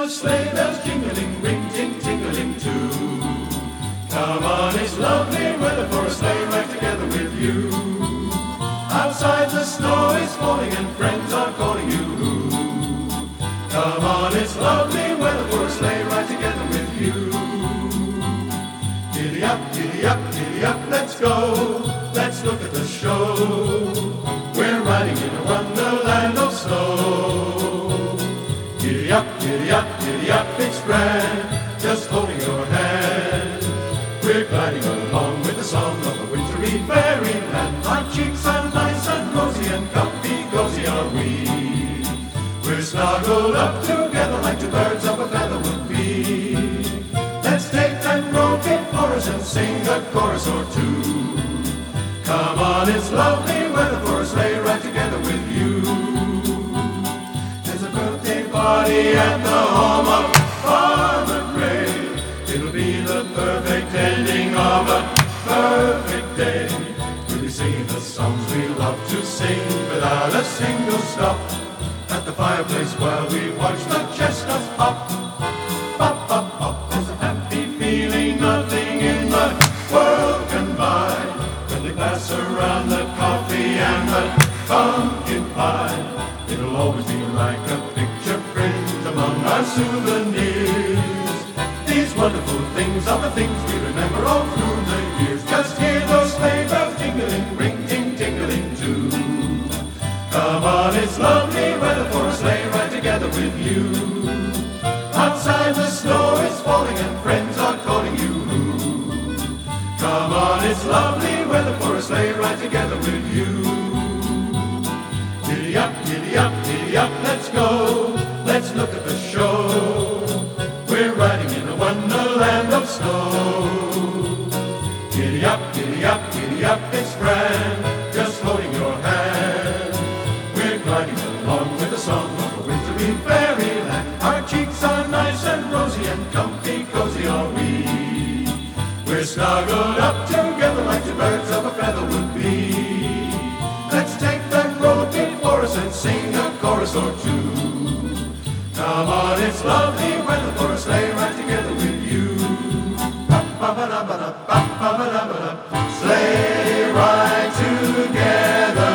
the sleigh bells jingling, ring, ting, tingling too. Come on, it's lovely weather for a sleigh ride together with you. Outside the snow is falling and friends are calling you. Come on, it's lovely weather for a sleigh ride together with you. Giddy up, let's go. Let's look at the show. We're riding in a wonderland of snow. Giddy up, it's grand, just holding your hand. We're gliding along with the song of a wintry fairyland. Our cheeks are nice and rosy and comfy, cozy are we. We're snuggled up together like two birds of a feather would be. Let's take that broken chorus and sing a chorus or two. Come on, it's lovely weather for a sleigh ride together with you. There's a birthday party at the home of Farmer Gray. It'll be the perfect ending of a perfect day. We'll be singing the songs we love to sing without a single stop. At the fireplace while we watch the chestnuts pop. Pop, pop, pop. There's a happy feeling nothing in the world can buy. When they pass around the coffee and the pumpkin pie, it'll always be like a picture print among our souvenirs. These wonderful things are the things we remember all through the years. Just hear those sleigh bells jingling, ring, ting, tingling too. Come on, it's lovely weather for a sleigh ride together with you. Outside the snow is falling and friends are calling you. Come on, it's lovely weather for a sleigh ride together with you. Giddy up, let's go. Let's look at the show. We're riding in a wonderland of snow. Giddy up, it's grand, just holding your hand. We're gliding along with the song of a wintry fairyland. Our cheeks are nice and rosy and comfy, cozy are we. We're snuggled up together like two birds of a feather would be. Let's take that broken chorus and sing a chorus or two. Come on, it's lovely weather for a sleigh ride together with you. Sleigh ride together.